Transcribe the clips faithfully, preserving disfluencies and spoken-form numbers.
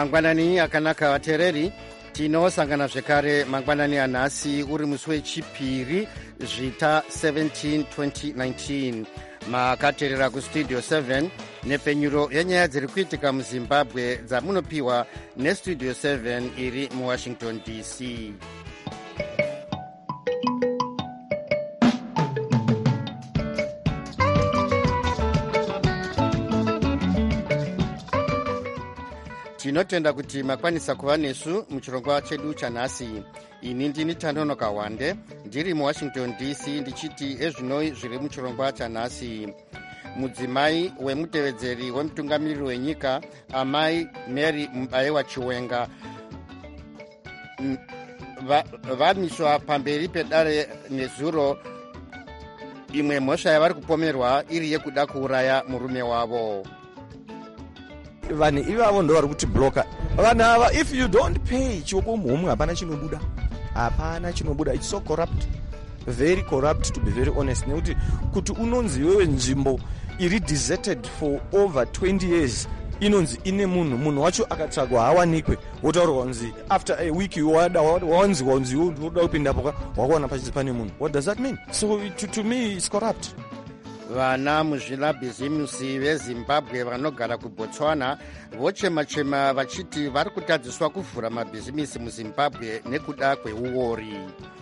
mangwanani akanaka vateereri, tinosangana zvekare mangwanani anhasi uri musi wechipiri zvita seventeen twenty nineteen. Makateerera kustudio seven nepfenyuro yenyaya dziri kuitika muzimbabwe dzamunopiwa nestudio seven iri muwashington D C. Tinotenda kuti makwanisa kuva nesu muchirongwa chedu chanhasi. Ini ndini Tanonoka Wande, ndiri muwashington D C, ndichiti ezvinoi zviri muchirongwa chanhasi. Mudzimai wemutevedzeri wemutungamiriri wenyika amai Mary Mubayiwa Chiwenga vamiswa pamberi pedare nezuro, imwe mhosva yavari kupomerwa iri yekuda kuuraya murume wavo. Vanhu ivavo ndo vari kuti bloka vanhu ava. If you don't pay chioko muhomwe hapana chinobuda, hapana chinobuda. It's so corrupt, very corrupt to be very honest. Nekuti kuti unonzi iwewe nzvimbo iri deserted for over twenty years inonzi ine munhu munhu wacho akatsvagwa hawanikwe, wotaurwa kunzi after a week wada wawanzi wanzi unoda kupinda poka wakaona pachinzi pane munhu. What does that mean? So to, to me it's corrupt. Vana muzvilabhizimusi vezimbabwe vanogara kubotswana vochema-chema vachiti vari kutadziswa kuvhura mabhizimisi muzimbabwe nekuda kweuori.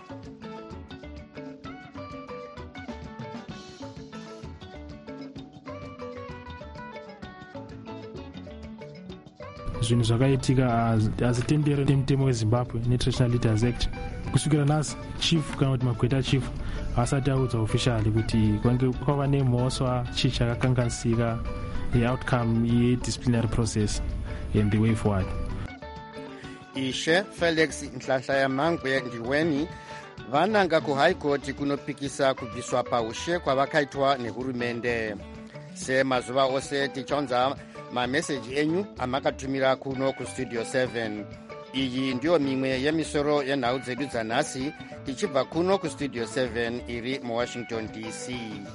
Zvinhu zvakaitika hazitendere nemutemo wezimbabwe netraditional leaders act. Kusvikira nhasi chief kana kuti magweta chief asati audza officially kuti kwava nemhosva chii chakakanganisika yeoutcome yedisciplinary process and the way forward. Ishe Felix Nhlanhlayamangwe Ndiweni vananga kuhigh court kunopikisa kubviswa paushe kwavakaitwa nehurumende. Semazuva ose tichaunza mameseji enyu amakatumira kuno kustudio seven. Iyi ndiyo mimwe yemisoro yenhau dzedu dzanhasi tichibva kuno kustudio seven iri muwashington D C.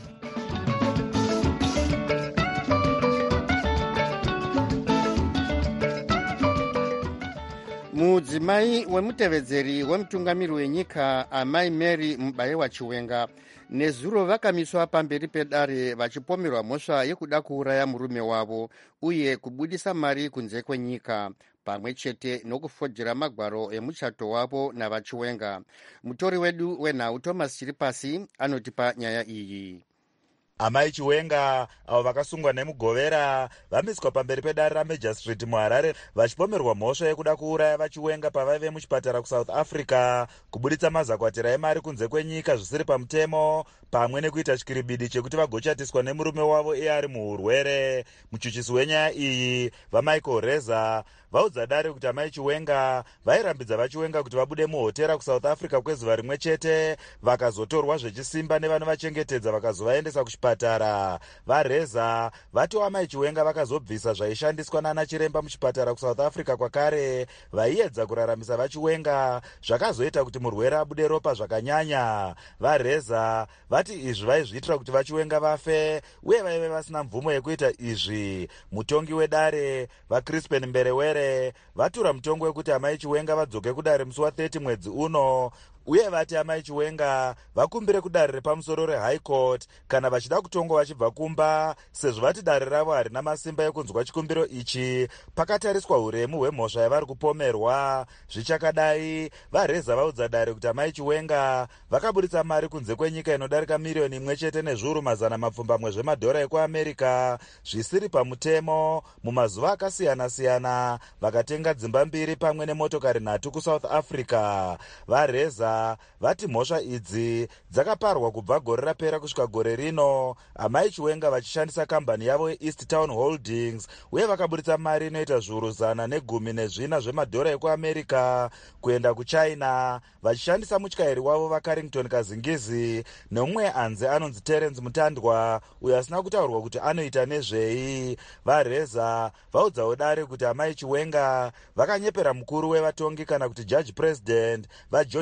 Mudzimai wemutevedzeri wemutungamiriri wenyika amai Mary Mubayiwa Chiwenga nezuro vakamiswa pamberi pedare vachipomerwa mhosva yekuda kuuraya murume wavo uye kubudisa mari kunze kwenyika, pamwe chete nokufojera magwaro emuchato wavo navachiwenga. Mutori wedu wenhau Thomas Chiripasi anotipa nyaya iyi. Amai Chiwenga avo vakasungwa nemugovera vamiswa pamberi pedare raMajistrate muHarare vachipomerwa mhosva yekuda kuuraya vachiwenga pavaive muchipatara kuSouth Africa, kubuditsa mazakwatira emari kunze kwenyika zvisiri pamutemo, pamwe nekuita chikiribidi chekuti vagochatiswa nemurume wavo iye ari muurwere. Muchuchisi wenyaya iyi vaMichael Reza vaudza dare kuti amai Chiwenga vairambidza vachiwenga kuti vabude muhotera kuSouth Africa kwezuva rimwe chete, vakazotorwa zvechisimba nevanovachengetedza vakazovaendesa kuchipatara. VaReza vati amai Chiwenga vakazobvisa zvaishandiswa nana chiremba muchipatara kuSouth Africa kwakare, vaiedza kuraramisa vachiwenga zvakazoita kuti murwere abude ropa zvakanyanya. VaReza vati izvi vaizviitira kuti vachiwenga vafe uye vaive vasina mvumo yekuita izvi. Mutongi wedare vaCrispin Mberewere vatura mutongo wekuti amai Chiwenga vadzoke kudare musi wa thirty mwedzi uno, uye vati amai Chiwenga vakumbire kudare repamusoro reHigh Court kana vachida kutongwa vachibva kumba, sezvo vati dare ravo harina masimba ekunzwa chikumbiro ichi pakatariswa uremu hwemhosva yavari kupomerwa. Zvichakadai, VaReza vaudza dare kuti amai Chiwenga vakabuditsa mari kunze kwenyika inodarika miriyoni imwe chete nezviuru mazana mapfumbamwe zvemadhora ekuAmerika zvisiri pamutemo mumazuva akasiyana-siyana, vakatenga dzimba mbiri pamwe nemotokari nhatu kuSouth Africa. VaReza vati mhosva idzi dzakaparwa kubva gore rapera kusvika gore rino, amai Chiwenga vachishandisa kambani yavo yeEast Town Holdings, uye vakabuditsa mari inoita zviuru zana negumi nezvina zvemadhora ekuAmerika kuenda kuChina, vachishandisa mutyairi wavo vaCarrington Kazingizi neumwe anze anonzi Terence Mutandwa uyo asina kutaurwa kuti anoita nezvei. VaReza vaudzawo dare kuti amai Chiwenga vakanyepera mukuru wevatongi kana kuti judge president vaGeorge Chiweshe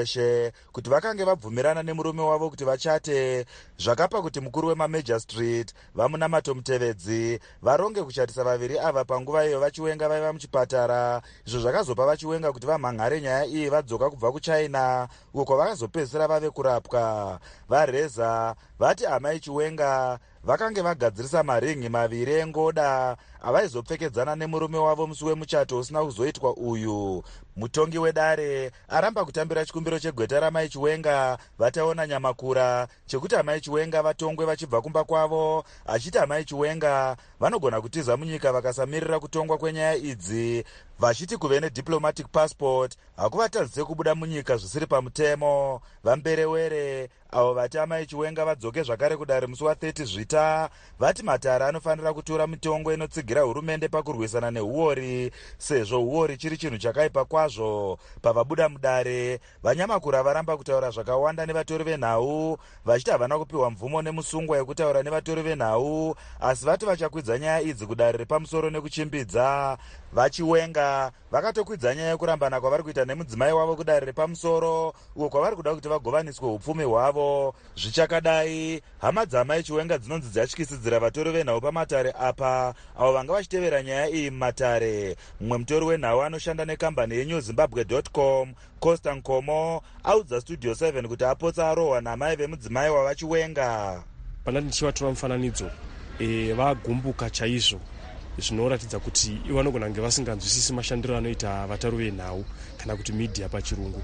weshe kuti vakange vabvumirana nemurume wavo kuti vachate, zvakapa kuti mukuru wemamajor street vamunamato mutevedzi varonge kuchatisa vaviri ava panguva iyo vachiwenga vaiva muchipatara. Izvo zvakazopa vachiwenga kuti vamhan'are nyaya iyi vadzoka kubva kuchina uko kwavakazopedzisira vave kurapwa. Vareza vati amai Chiwenga vakange vagadzirisa maringi maviri engoda avaizopfekedzana nemurume wavo musi wemuchato usina kuzoitwa uyu. Mutongi wedare aramba kutambira chikumbiro chegweta ramai Chiwenga vataona nyamakura chekuti amai Chiwenga vatongwe vachibva kumba kwavo, achiti amai Chiwenga vanogona kutiza munyika vakasamirira kutongwa kwenyaya idzi, vachiti kuve nediplomatic passport hakuvatadzise kubuda munyika zvisiri pamutemo. Vamberewere avo vati amai Chiwenga vadzoke zvakare kudare musi wa30 zvita vati matare anofanira kutura mitongo inotsigira hurumende pakurwisana neuori, sezvo uori chiri chinhu chakaipa kwazvo. Pavabuda mudare, vanyamakura varamba kutaura zvakawanda nevatori venhau, vachiti havana kupiwa mvumo nemusungwa yekutaura nevatori venhau, asi vati vachakwidza nyaya idzi kudare repamusoro nekuchimbidza. Vachiwenga vakatokwidza nyaya yekurambana kwavari kuita nemudzimai wavo kudare repamusoro, uko kwavari kuda kuti vagovaniswe upfumi hwavo. Zvichakadai, hama dzamai Chiwenga dzinonzi dzatyisidzira vatori venhau pamatare apa avo vanga vachitevera nyaya iyi mumatare. Mumwe mutori wenhau anoshanda nekambani yenew zimbabwe dot com, Costa Nkomo, audza Studio seven kuti apotsa arohwa namai vemudzimai wavachiwenga. Pandati ndichivatora mufananidzo e, vagumbuka chaizvo, zvinoratidza kuti ivo vanogona kunge vasinganzwisisi mashandiro anoita vatari venhau kana kuti media pachirungu.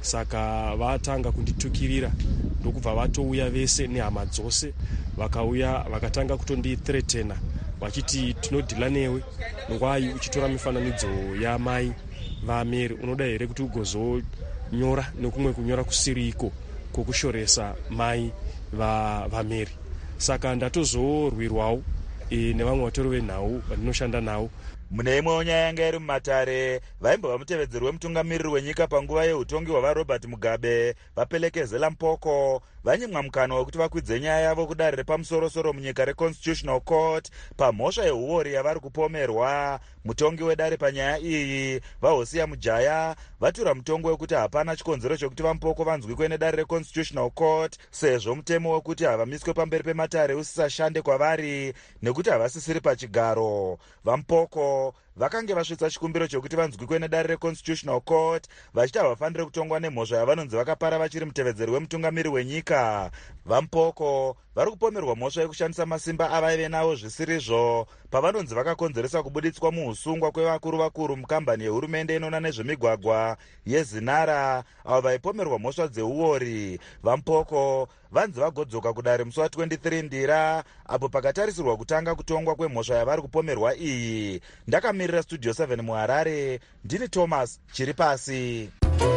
Saka vatanga kunditukirira ndokubva vatouya vese nehama dzose vakauya vakatanga kutondithreatena vachiti tinodhila newe ngwai uchitora mifananidzo yamai vaMary unoda here kuti ugozonyora nekumwe kunyora kusiriko kwokushoresa mai vaMary. Saka ndatozorwirwawo e, nevamwe vatori venhau vandinoshanda navo. Mune imwewo nyaya yanga iri mumatare, vaimbova mutevedzeri wemutungamiriri wenyika panguva yeutongi hwavaRobert Mugabe vapelekezela Mpoko vanyimwa mukana wekuti vakwidze nyaya yavo kudare repamusoro-soro munyika reConstitutional Court pamhosva yeuori yavari kupomerwa. Mutongi wedare panyaya iyi vaHosia Mujaya vatura mutongo wekuti hapana chikonzero chokuti vaMpoko vanzwikwe nedare reConstitutional Court sezvo mutemo wekuti havamiswe pamberi pematare usisashande kwavari nekuti havasisiri pachigaro. VaMpoko vakange vasvitsa chikumbiro chokuti vanzwikwe nedare reConstitutional Court vachiti havafaniri kutongwa nemhosva yavanonzi vakapara vachiri mutevedzeri wemutungamiri wenyika. VaMpoko vari kupomerwa mhosva yekushandisa masimba avaive nawo zvisirizvo pavanonzi vakakonzeresa kubuditswa muusungwa kwevakuru vakuru mukambani yehurumende inoona nezvemigwagwa yeZinara avo vaipomerwa mhosva dzeuori. VaMpoko vanzi vagodzoka kudare musi wa23 Ndira apo pakatarisirwa kutanga kutongwa kwemhosva yavari kupomerwa iyi. Ndakamirira Studio seven muHarare, ndini Thomas Chiripasi.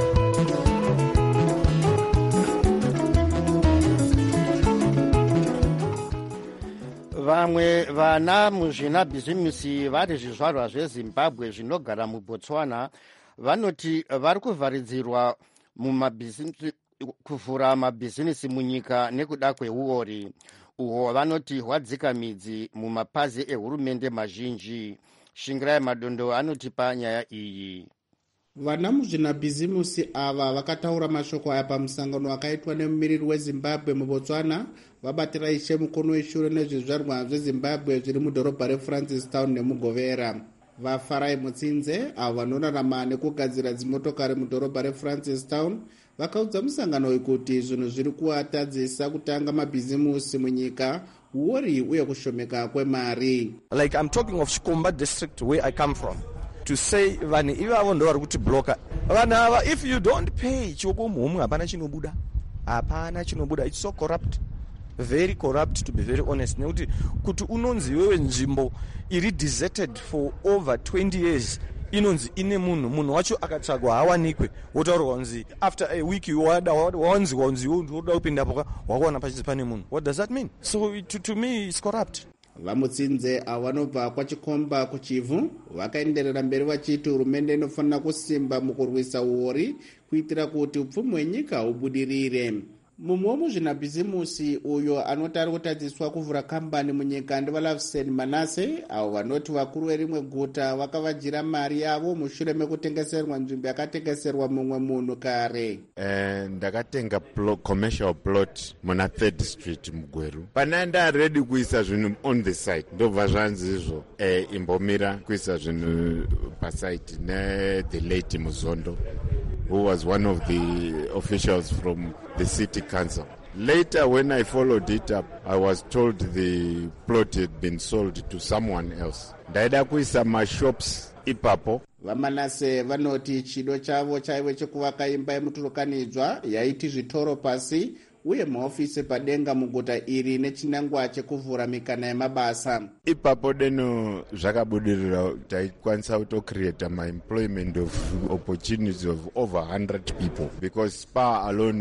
Vamwe vana muzvinabhizimusi vari zvizvarwa zveZimbabwe zvinogara muBotswana vanoti vari kuvharidzirwa mumabhizimusi kuvhura mabhizinisi munyika nekuda kweuori uhwo vanoti hwadzika midzi mumapazi ehurumende mazhinji. Shingirai Madondo anotipa nyaya iyi. Vana muzvinabhizimusi ava vakataura mashoko aya pamusangano wakaitwa nemumiriri weZimbabwe muBotswana vabatira ishe mukono weshure nezvizvarwa zveZimbabwe zviri mudhorobha reFrancistown nemugovera. VaFarai Mutsinze avo vanorarama nekugadzira dzimotokari mudhorobha reFrancistown vakaudza musangano uyu kuti zvinhu zviri kuvatadzisa kutanga mabhizimusi munyika, uori uye kushomeka kwemari. Like I'm talking of Chikomba district where I come from. To say vani ivavo ndo vari kuti bloka vanhu ava, if you don't pay chioko muhomwe hapana chinobuda, hapana chinobuda. It's so corrupt, very corrupt to be very honest. Nekuti kuti unonzi wewe nzvimbo iri deserted for over twenty years inonzi ine munhu munhu wacho akatsvagwa hawanikwe wotaurwa kunzi after a week wawanzi wanzi woda kupindapo wakaona pachisi pane munhu. What does that mean? So to, to me it's corrupt. Vamutsinze avo vanobva kwaChikomba kuchivhu vakaenderera mberi vachiti hurumende inofanira kusimba mukurwisa uori kuitira kuti upfumi hwenyika hubudirire. mumwe wemuzvinabhizimusi uyo anoti ari kutadziswa kuvhura kambani munyika ndevalavisen manase avo vanoti vakuru verimwe guta vakavajira mari yavo mushure mekutengeserwa nzvimbo yakatengeserwa mumwe munhu kare. Uh, ndakatenga commercial plot muna third street mugweru. Pana ndaredi kuisa zvinhu on the site ndobva zvanzi izvo uh, imbomira kuisa zvinhu pasite nethe late Muzondo, who was one of the officials from the city council. Later, when I followed it up, I was told the plot had been sold to someone else. Ndaida kuisa mashops ipapo. Vamanase vanoti chido chavo chaive chekuvaka imba yemuturukanidzwa yaiti zvitoro pasi uye maofisi padenga muguta iri nechinangwa chekuvhura mikana yemabasa. Ipapo deno zvakabudirira taikwanisa kutocreate my employment of opportunities of over one hundred people, because Spar alone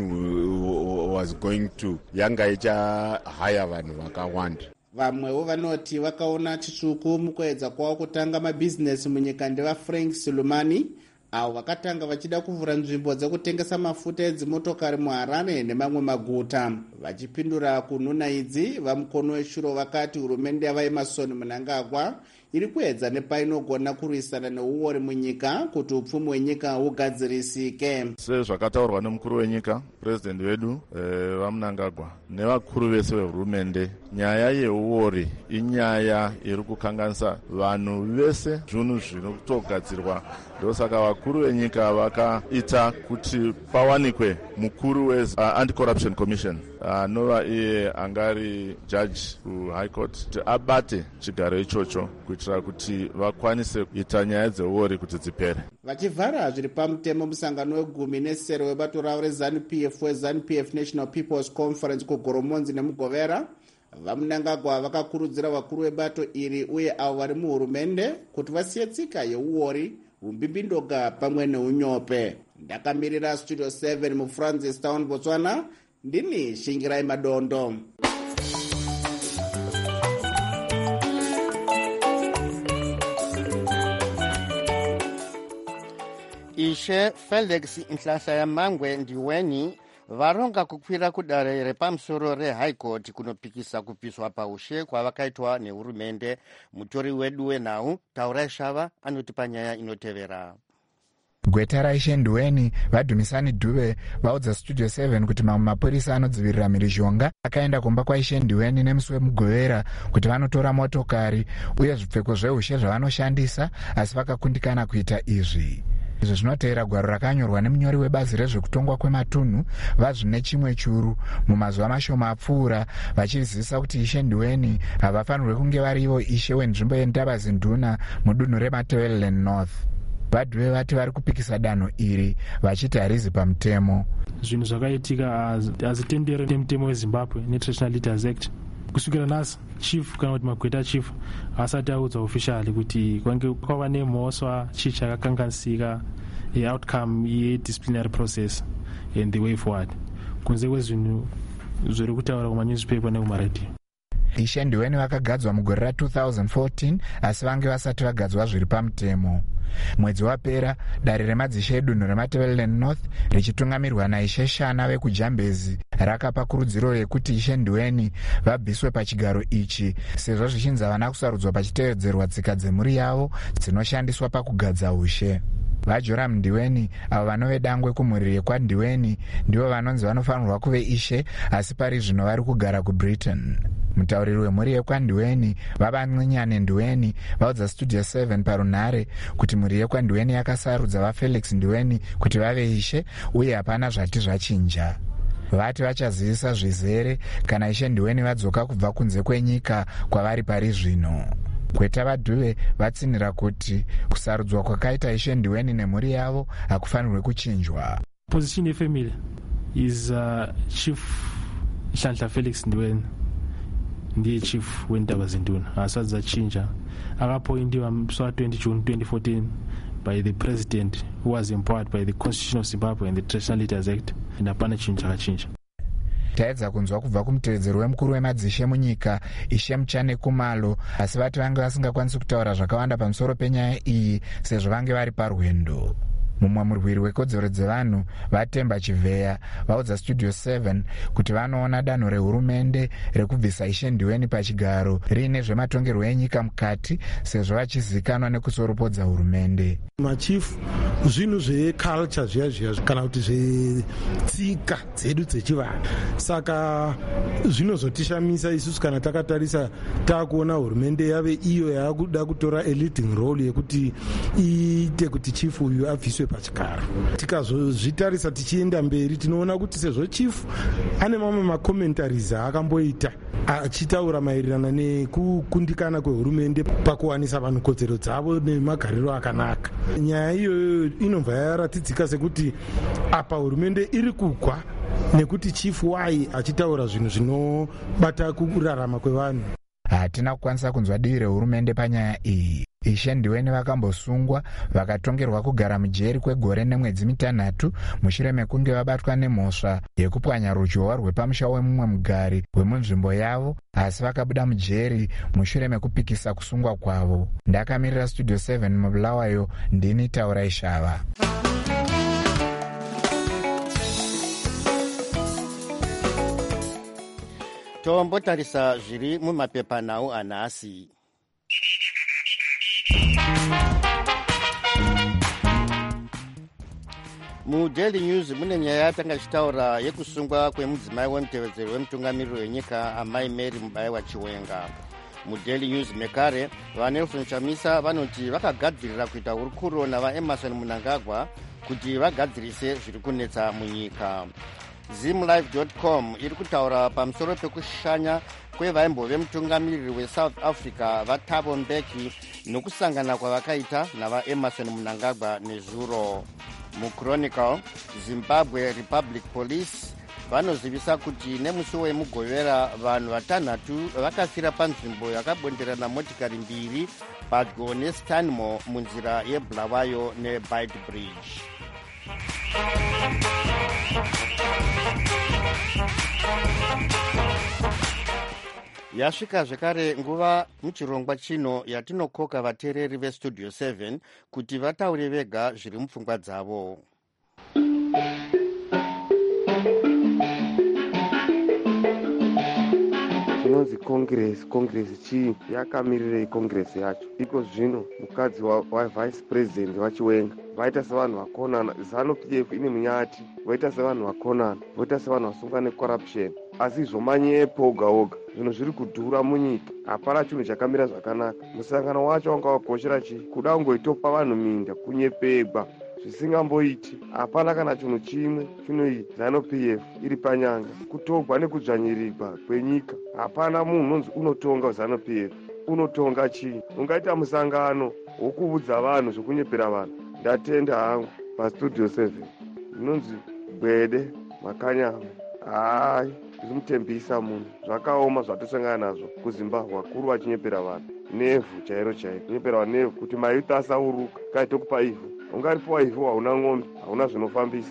was going to yanga icha hire vanhu vakawanda. Vamwewo vanoti vakaona chitsvuku mukuedza kwavo kutanga mabhizinesi munyika ndevafrank Silumani avo vakatanga vachida kuvhura nzvimbo dzekutengesa mafuta edzimotokari muHarare nemamwe maguta. Vachipindura kunhuna idzi, vamukono weshuro vakati hurumende yavaEmerson Mnangagwa iri kuedza nepainogona kurwisana neuori munyika kuti upfumi hwenyika hugadzirisike. Sezvakataurwa nemukuru wenyika, president wedu e, vaMnangagwa nevakuru vese vehurumende, nyaya yeuori inyaya iri kukanganisa vanhu vese zvinhu zvinotogadzirwa. Ndosaka vakuru venyika vakaita kuti pawanikwe mukuru we uh, Anti-Corruption Commission anova uh, iye angari judge kuHigh Court kuti abate chigaro ichocho kuitira kuti vakwanise kuita nyaya dzeuori kuti dzipere. Vachivhara zviri pamutemo musangano wegumi nesere webato ravo reZANU-P F weZANU P F National People's Conference kugoromonzi nemugovera, vaMnangagwa vakakurudzira vakuru vebato iri uye avo vari muhurumende kuti vasiye tsika yeuori, umbimbindoga pamwe neunyope. Ndakamirira Studio seven muFrancis Town, Botswana, ndini Shingirai Madondo. Ishe Felix Nhlanhlayamangwe Ndiweni varonga kukwira kudare repamusoro reHigh Court kunopikisa kupiswa paushe kwavakaitwa nehurumende. Mutori wedu wenhau Taurai Shava anoti panyaya inotevera. Gweta raIshe Ndiweni vaDhumisani Dube vaudza Studio seven kuti mamwe mapurisa anodzivirira mhirizhonga akaenda kumba kwaIshe Ndiweni nemusi wemugovera kuti vanotora motokari uye zvipfeko zveushe zvavanoshandisa, asi vakakundikana kuita izvi. Izvo zvinoteera gwaro rakanyorwa nemunyori webazi rezvekutongwa kwematunhu vazvine chimwe churu mumazuva mashoma apfuura, vachizivisa kuti Ishe Ndiweni havafanirwe kunge varivo ishe wenzvimbo yeNtabazinduna mudunhu reMatabeleland North. Vadhuve vati vari kupikisa danho iri vachiti harizi pamutemo. Zvinhu zvakaitika hazitendere nemutemo weZimbabwe neTrational Leaders Act. Kusukira nhasi chief kana kuti magweta chief asati audza officially kuti kwange kwava nemhosva chii chakakanganisika outcome yedisciplinary process and the way forward, kunze kwezvinhu zviri kutaura kumanewspaper nekumaredhiyo. Ishe Ndiweni vakagadzwa mugore ra two thousand fourteen asi vange vasati vagadzwa zviri pamutemo. Mwedzi wapera dare remadzishe edunhu reMatabeleland North richitungamirwa naIshe Shana vekujambezi rakapa kurudziro yekuti Ishe Ndiweni vabviswe pachigaro ichi sezvo zvichinzi havana kusarudzwa pachitevedzerwa tsika dzemhuri yavo dzinoshandiswa pakugadza ushe. VaJoram Ndiweni avo vanove dangwe kumhuri yekwaNdiweni ndivo vanonzi vanofanirwa kuve ishe, asi pari zvino vari kugara kuBritain. Mutauriri wemhuri yekwaNdiweni vavan'inyane Ndiweni vaudza Studio seven parunhare kuti mhuri yekwaNdiweni yakasarudza vaFelix Ndiweni kuti vave ishe uye hapana zvati zvachinja. Vati vachazivisa zvizere kana Ishe Ndiweni vadzoka kubva kunze kwenyika kwavari pari zvino. Gweta vadhuve vatsinira kuti kusarudzwa kwakaita Ishe Ndiweni nemhuri yavo hakufanirwe kuchinjwa. Position yefamily is uh, Chief Nhlanhla Felix Ndiweni ndiye chief weNtabazinduna, hasati zachinja. Akapointiwa musi wa-twenty June twenty fourteen by the president who was empowered by the Constitution of Zimbabwe and the Traditional Leaders Act, and hapana chinhu chakachinja. Taedza kunzwa kubva kumutevedzeri wemukuru wemadzishe munyika Ishe Muchane Kumalo, asi vati vange vasingakwanisi kutaura zvakawanda pamusoro penyaya iyi sezvo vange vari parwendo. mumwe murwiri wekodzero dzevanhu vatemba chivheya vaudza studio seven kuti vanoona danho rehurumende rekubvisa Ishe Ndiweni pachigaro riine zvematongerwo enyika mukati sezvo vachizikanwa nekusoropodza hurumende. Machifu zvinhu zveculture zviya zviya kana kuti zvetsika dzedu dzechivanhu, saka zvinozotishamisa isusu kana takatarisa taakuona hurumende yave iyo yaakuda kutora a leading role yekuti iite kuti chifu uyu abviswe pachigaro. Tikazozvitarisa tichienda mberi tinoona kuti sezvo chifu ane mamwe makomentaries aakamboita achitaura maererano nekukundikana kwehurumende pakuwanisa vanhu kodzero dzavo nemagariro akanaka. Nyaya iyoyo inobva yaratidzika sekuti apa hurumende iri kugwa nekuti chifu wai achitaura zvinhu zvinobata kurarama kwevanhu. Hatina kukwanisa kunzwa divi rehurumende panyaya iyi. Ishe Ndiweni vakambosungwa vakatongerwa kugara mujeri kwegore nemwedzi mitanhatu mushure mekunge vabatwa nemhosva yekupwanya ruzhowa rwepamusha wemumwe mugari wemunzvimbo yavo, asi vakabuda mujeri mushure mekupikisa kusungwa kwavo. Ndakamirira Studio seven mubulawayo, ndini Taura Ishava. tombotarisa zviri mumapepanhau anhasi. muDaily News mune nyaya yatanga ichitaura yekusungwa kwemudzimai wemutevedzeri wemutungamiriri wenyika amai Mary Mubaiwa Chiwenga. muDaily News mekare vaNelson Chamisa vanoti vakagadzirira kuita hurukuro navaEmerson Mnangagwa kuti vagadzirise zviri kunetsa munyika. zimlive dot com iri kutaura pamusoro pekushanya kwevaimbo vemutungamiriri weSouth Africa vaThabo Mbeki nokusangana kwavakaita navaEmerson Mnangagwa nezuro. muChronicle, Zimbabwe Republic Police vanozivisa kuti nemusi wemugovera vanhu vatanhatu vakafira panzvimbo yakabonderana motikari mbiri padyo neStanmore munzira yeBulawayo neBeitbridge. yasvika zvekare nguva muchirongwa chino yatinokoka vateereri veStudio seven kuti vataure vega zviri mupfungwa dzavo. Chinonzi Congress, Congress chii yakamirirei Congress yacho? Iko zvino mukadzi wa, wa Vice President vaChiwenga vaita sevanhu vakonana, ZANU-P F ine munyati, vaita sevanhu vakonana, voita sevanhu vasungwa necorruption, asi zvomanyepo oga oga zvinhu zviri kudhura munyika, hapana chinhu chakamira zvakanaka. Musangano wacho wanga wakoshera chii? Kuda kungoitopa vanhu minda kunyepegwa zvisingamboiti, hapana kana chinhu chimwe chinoita. ZANU-P F iri panyanga kutogwa nekudzvanyirirwa kwenyika, hapana munhu unonzi unotonga ZANU-P F. Unotonga chii? Ungaita musangano wokuudza vanhu zvokunyepera vanhu. Ndatenda hangu paStudio seven inonzi Gwede Makanyama. Hai, zvirimutembisa munhu, zvakaoma zvatosangana nazvo kuZimbabwe, vakuru vachinyepera vanhu nevhu chairo chairo, kunyepera vanhu nevhu kuti mayuthi asauruka. Kaitokupa ivhu, ungaripowa ivhu hauna ng'ombe, hauna zvinofambisa.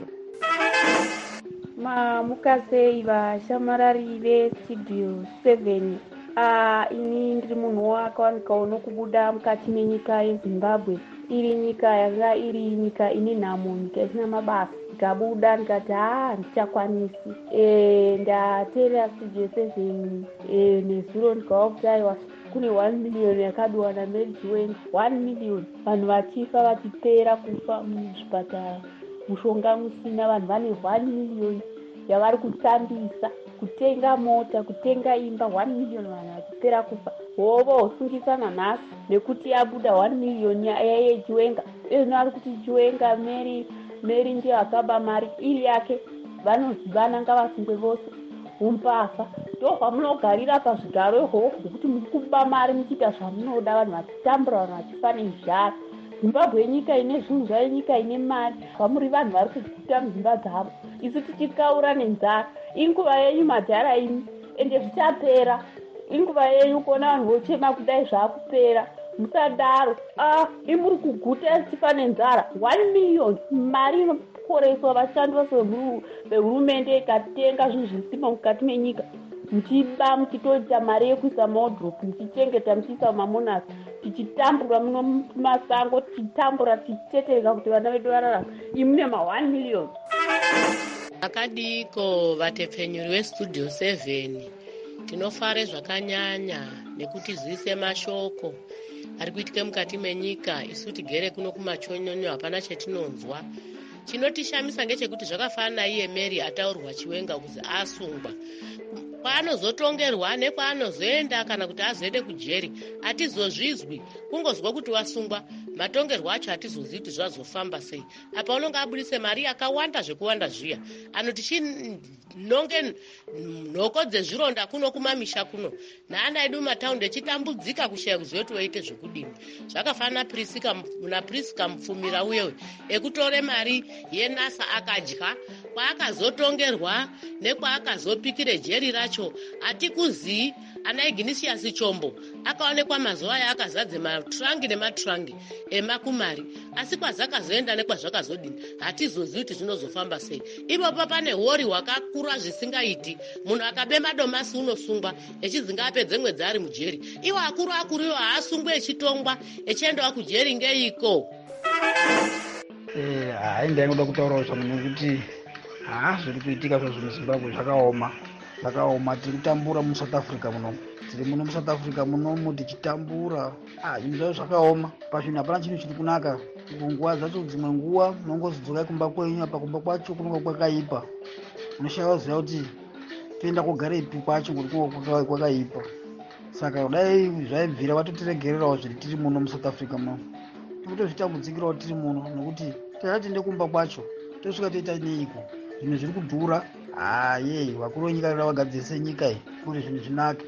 Mamukasei vashamarari veStudio seven. Uh, ini ndiri munhu wakawanika unokubuda mukati menyika yeZimbabwe. Iri nyika yanga iri nyika ine nhamo, nyika isina mabasa. Ndikabuda ndikati haa ndichakwanisi. E, ndateerera Studio seven e, nezuro ndikaona kuti aiwa kune one million yakabiwa naMary Chiwenga. one million vanhu vachifa vachipera kufa muzvipatara, mushonga musina, vanhu vane one million yavari kutambisa, kutenga mota, kutenga imba, one million vanhu vachipera kufa. Hovo usungisana nhasi nekuti yabuda one million yaye Chiwenga. Ezvino ari kuti Chiwenga Mary Mary ndiyo akaba mari iri yake, vanozivana ngavasungwe vose umpasa. Ndo zvamunogarira pazvigaro izvozvo zvokuti muri kuba mari muchiita zvamunoda, vanhu vachitambura, vanhu vachifa nezvara. Zimbabwe nyika ine zvinhu zvayo, nyika ine mari, vamuri vanhu vari kuguta mudzimba dzavo, isu tichikaura nenzara. Inguva yenyu madhara imi, ende zvichapera. Inguva yenyu kuona vanhu vochema kudai zvakupera. Musadaro. Ah, imuri kuguta tichifa nenzara. one million mari inokoreswa vashandi vose vehurumende ikatenga zvinhu zvisima mukati menyika. Muchiba muchitoita mari yekuisa maodhropu, muchichengeta muchiisa mumamonasi, tichitambura muno mumasango, tichitambura tichitetereka kuti vana vedu vararama. Imune ma one million. Akadiko vatepfenyuri vestudio seven tinofare zvakanyanya nekuti zise mashoko ari kuitike mukati menyika. Isu tigere kuno kumachonyonyo hapana chetinonzwa. Chinotishamisa ngechekuti zvakafanana iye Mary ataurwa Chiwenga kuzi asungwa. Kwaanozotongerwa nekwaanozoenda kana kuti azoende kujeri atizozvizwi, kungozwa kuti wasungwa. Matongerwo acho atizozivi kuti zvazofamba sei. Apa unonga abudise mari yakawanda zvekuwanda zviya, anoti chinonge nhoko dzezvironda kuno kumamisha kuno, naana edu mumataundi echitambudzika kushaya kuziva kuti waite zvekudini. Zvakafanana Prisika na Prisika Mupfumira uyewe ekutore mari yenasa akadya, kwaakazotongerwa nekwaakazopikire jeri racho atikuzivi. Ana Ignatius Chombo akaonekwa mazuva aya akazadze matrangi nematrangi emakumari, asi kwazakazoenda nekwazvakazodini hatizozivi kuti zvinozofamba sei. Ipopo pane hori hwakakura zvisingaiti. Munhu akabe madomasi unosungwa echidzinga apedze mwedzi ari mujeri. Iwo akuru akuru iwo haasungwe echitongwa echiendawo kujeri ngeiko. Eh, hai ndainoda kutaurawo zvangu nekuti ha zviri kuitika zvezvo muZimbabwe zvakaoma. Zvakaoma tiri kutambura mu South Africa muno. Tiri muno mu South Africa muno tichitambura. Ah, zvinhu zvavo zvakaoma. Pazvinhu hapana chinhu chiri kunaka. Nguva dzacho dzimwe nguva munongozodzoka kumba kwenyu, apa kumba kwacho kunonga kwakaipa. Unoshaya kuziva kuti toenda kogara ipi kwacho kuti kunonga kwakaipa. Saka dai zvaibvira vatotiregererawo zviri tiri muno mu South Africa muno. Tikutozvitambudzikirawo tiri muno nekuti tatiende kumba kwacho tosvika toita neiko. Zvinhu zviri kudhura. Ah, yei vakuru venyika vagadzirisa nyika iyi kuti zvinhu zvinake.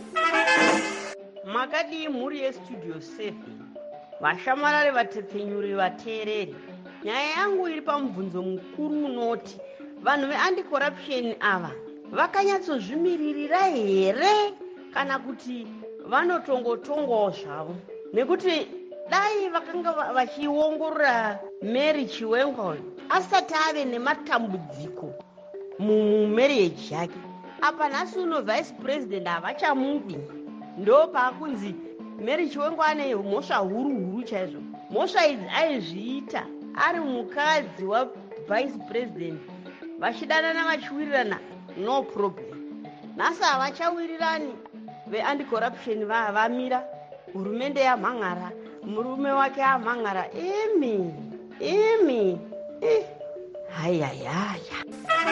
Makadi mhuri yestudio seven, vashamarare, vatepfenyuri, vateereri, nyaya yangu iri pamubvunzo mukuru unoti vanhu veanti-corruption ava vakanyatsozvimiririra here kana kuti vanotongotongwawo zvavo? Nekuti dai vakanga vachiongorora Mary Chiwenga asati ave nematambudziko mumarriage yake, apa nhasi uno vice president havachamudi. Ndo paakunzi Mary Chiwenga ane mhosva huru huru chaizvo. Mhosva idzi aizviita ari mukadzi wavice president, vachidanana vachiwirirana, no problem. Nhasi havachawirirani. Veanti-corruption vamira, hurumende yamhang'ara, murume wake amhang'ara. Imi imi eh. Hayayaya.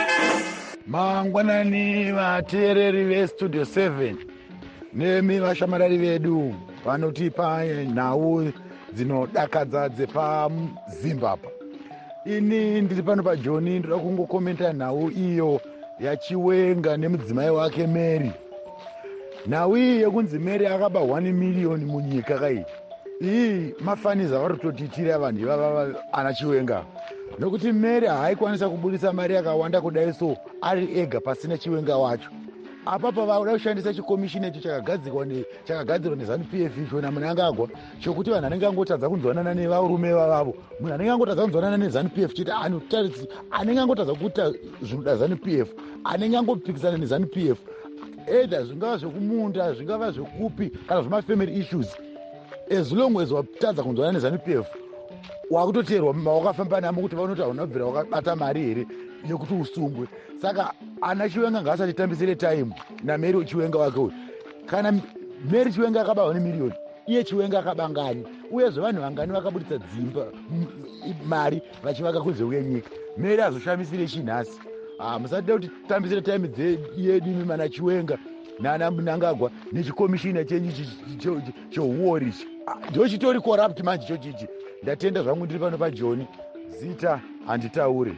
Mangwanani vateereri vestudio seven nemi vashamarari vedu vanotipa nhau dzinodakadza dzepaZimbabwe. Ini ndiri pano paJoni ndoda kungokomenta nhau iyo yaChiwenga nemudzimai wake Mary. Nhau iyi yekunzi Mary akaba one million munyika kai. Iyi mafaniza varototitira vanhu ivava ana Chiwenga. Nokuti Mary haikwanisa kubudisa mari yakawanda kudai so ari ega pasina Chiwenga wacho. Apapa vauda kushandisa chikomishini icho chakagadzirwa chakagadzirwa neZANU-P F ichona Mnangagwa chokuti vanhu anenge angotadza kunzwanana nevarume vavavo. Munhu anenge angotadza kunzwanana neZANU-P F chiti anotaridzi anenge angotadza kuita zvinoda ZANU-P F, anenge angopikisana neZANU-P F. Either zvingava zvekumunda, zvingava zvekupi kana zvemafamily issues. As long as watadza kunzwanana neZANU-P F wakutoteerwa wakafamba namo kuti vanoti haunabvira wakabata mari here yekuti usungwe. Saka ana Chiwenga ngaasati tambisire time naMary Chiwenga wake uyu. Kana Mary Chiwenga akaba one million, iye Chiwenga akabangani, uyezve vanhu vangani vakabuditsa dzimba mari vachivaka kunze kwenyika. Mary azoshamisire chinhasi. Ah, musatida kuti tambisire time yedu imi mana Chiwenga nana Mnangagwa nechikomishina chenyu cheuori ichi. Ndo chitori corrupt manje chochichi. Ndatenda zvangu ndiri pano paJoni. Zita handitaure.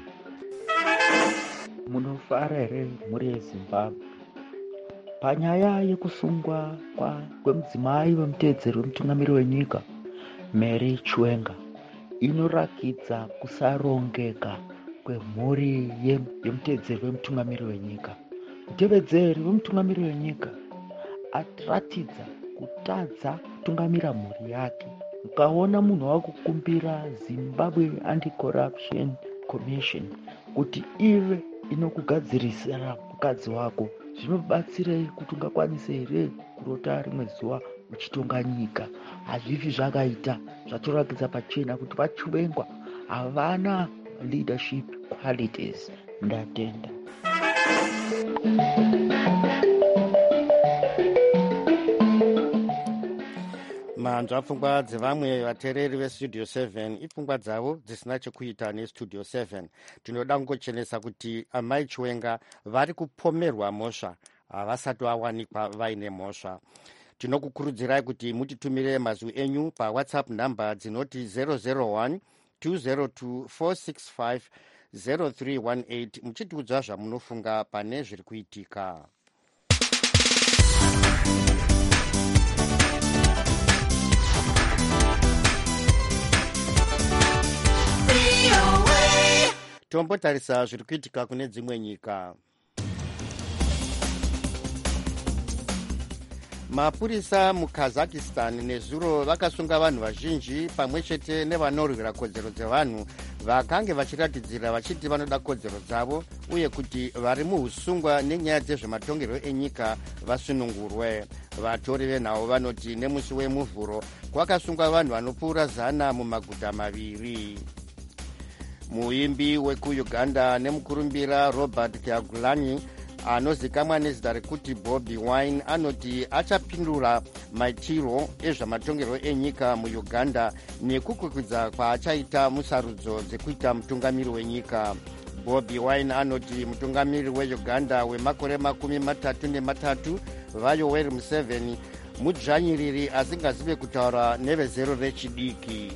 Munofara here mhuri yeZimbabwe panyaya yekusungwa kwemudzimai wemuteedzeri wemutungamiri wenyika Mary Chiwenga? Inorakidza kusarongeka kwemhuri yemuteedzeri wemutungamiri wenyika. Mutevedzeri wemutungamiri wenyika atiratidza kutadza kutungamira mhuri yake. Ukaona munhu wakukumbira Zimbabwe Anti-Corruption Commission kuti ive inokugadzirisira mukadzi wako, zvinobatsirei kuti ungakwanise here kurota rimwe zuva uchitonga nyika. Hazvifi zvakaita zvatoratidza pachena kuti vaChiwenga havana leadership qualities. Ndatenda. manzwa pfungwa dzevamwe vateereri vestudio seven ipfungwa dzavo dzisina chekuita nestudio seven. Tinoda kungochenesa kuti amai Chiwenga vari kupomerwa mhosva havasati vawanikwa vaine mhosva. Tinokukurudzirai kuti mutitumire mazwi enyu pawhatsapp namba dzinoti zero zero one two zero two four six five zero three one eight muchitiudza zvamunofunga pane zviri kuitika. Tombotarisa zviri kuitika kune dzimwe nyika. Mapurisa muKazakhstan nezuro vakasunga vanhu vazhinji pamwe chete nevanorwira kodzero dzevanhu vakange vachiratidzira vachiti vanoda kodzero dzavo uye kuti vari muusungwa nenyaya dzezvematongerwo enyika vasunungurwe. Vatori venhau vanoti nemusi wemuvhuro kwakasungwa vanhu vanopfuura zana mumaguta maviri. Muimbi wekuuganda nemukurumbira Robert Kyagulanyi anozikamwa nezita rekuti Bobi Wine anoti achapindura maitiro ezvamatongerwo enyika muuganda nekukwikwidzwa kwaachaita musarudzo dzekuita mutungamiri wenyika. Bobi Wine anoti mutungamiri weuganda wemakore makumi matatu nematatu vaYoweri Museveni mudzvanyiriri asingazive kutaura nevezero rechidiki.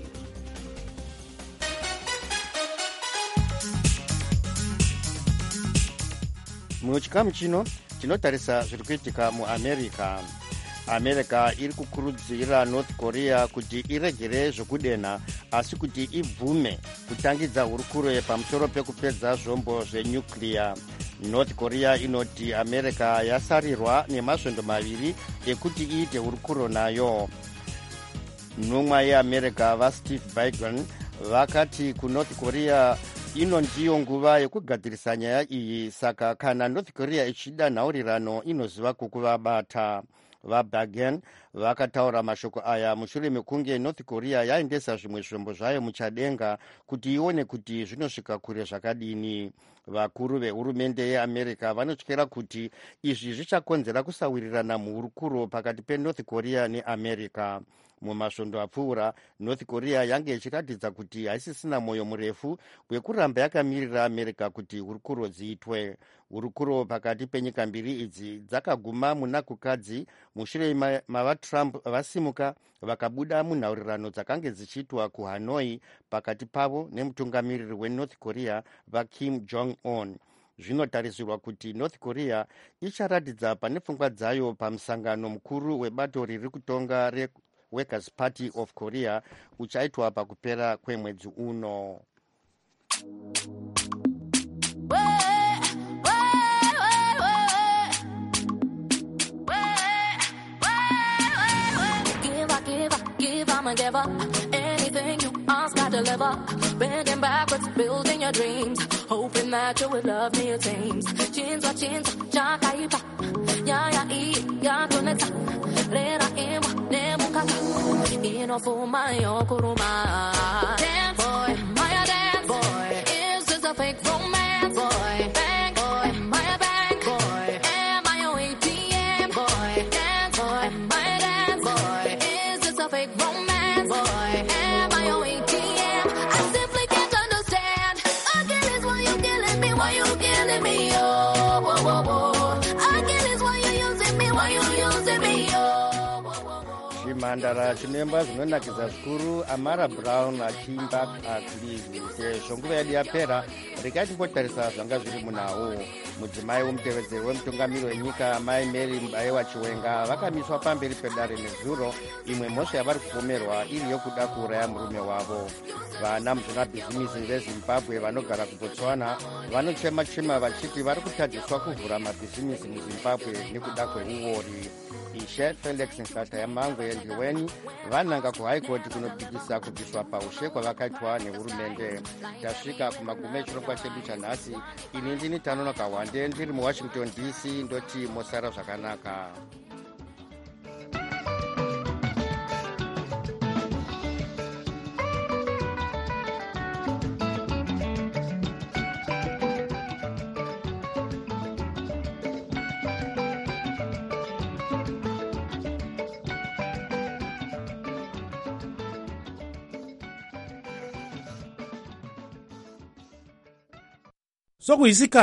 Muchikamu chino tinotarisa zviri kuitika muAmerica. America iri kukurudzira North Korea kuti iregere zvokudenha asi kuti ibvume kutangidza hurukuro pamusoro pekupedza zvombo zvenyukliya. North Korea inoti America yasarirwa nemasvondo maviri ekuti iite hurukuro nayo. Nhumwa yeAmerica vaSteve Biegun vakati kuNorth Korea ino ndiyo nguva yekugadzirisa nyaya iyi, saka kana North Korea ichida nhaurirano inoziva kukuvabata. VaBiegun vakataura mashoko aya mushure mekunge North Korea yaendesa zvimwe zvombo zvayo muchadenga kuti ione kuti zvinosvika kure zvakadini. Vakuru vehurumende yeAmerica vanotyera kuti izvi zvichakonzera kusawirirana muhurukuro pakati peNorth Korea neAmerica. Mumasvondo apfuura North Korea yange ichiratidza kuti haisisina mwoyo murefu wekuramba yakamirira America kuti hurukuro dziitwe. Hurukuro pakati penyika mbiri idzi dzakaguma muna kukadzi mushure mavaTrump vasimuka vakabuda munhaurirano dzakange dzichiitwa kuHanoi pakati pavo nemutungamiriri weNorth Korea vaKim Jong-un. Zvinotarisirwa kuti North Korea icharatidza pane pfungwa dzayo pamusangano mukuru webato riri kutonga re Workers' Party of Korea uchaitwa pakupera kwemwedzi uno. Anything you ask, I deliver. Bending backwards, building your dreams, hoping that you would love me a tames. Chinza chinza, chakaipa, ya ya i, ya tuneta, rena imwa, nemukata, ino fuma yokuruma. Dance boy, my dance boy, is this a fake romance boy? Bang boy, my bang boy, am I your A T M boy? Dance boy, my dance boy, is this a fake romance boy? Am I your A T M? I simply can't understand. Again is why you killing me, why you killing me, oh, whoa, whoa, whoa. Again is why you using me, why you using me, oh. Chimhandara chinemba zvinonakidza zvikuru Amara Brown achiimba Please. Sezvo nguva yedu yapera regai timbotarisa zvanga zviri munhau. Mudzimai womutevedzeri wemutungamiri wenyika Mai Mary Mbaiwa Chiwenga vakamiswa pamberi pedare nezuro, imwe mhosva yavari kupomerwa iri yokuda kuuraya murume wavo. Vana muzvinabhizimisi veZimbabwe vanogara kuBotswana vanochema chema vachiti vari kutadziswa kuvhura mabhizimisi muZimbabwe nekuda kweuori. Ishe Felix Nhlatayamangwe Ndiweni vananga kuHigh Court kunopikisa kubviswa paushe kwavakaitwa nehurumende. Tasvika kumagume echirongwa chedu chanhasi. Ini ndini Tanonoka Wande ndiri muWashington D C ndoti mosara zvakanaka. sokuyisikhathi